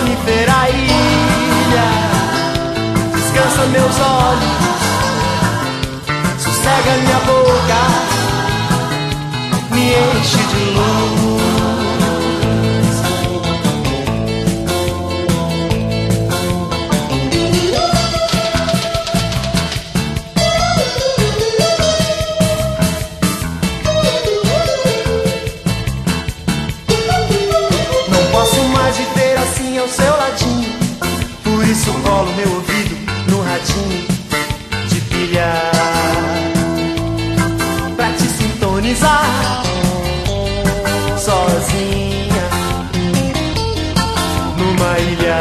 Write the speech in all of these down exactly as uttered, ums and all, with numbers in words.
sonífera ilha, descansa meus olhos, sossega minha boca, me enche de luz. Não posso mais viver assim ao seu ladinho, por isso colo meu ouvido no radinho de pilha pra te sintonizar sozinha numa ilha,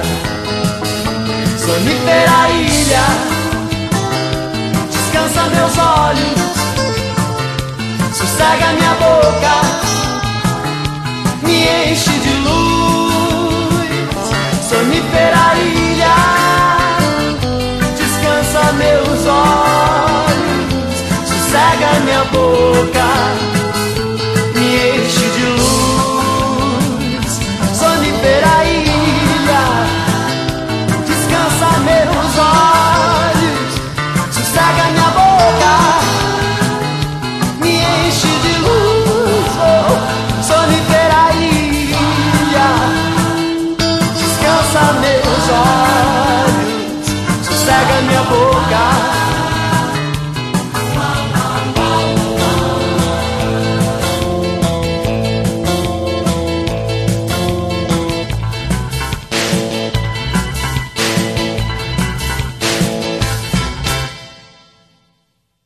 sonífera ilha, descansa meus olhos, sossega minha boca, me enche de luz. Sonífera ilha, descansa meus olhos, sossega minha boca,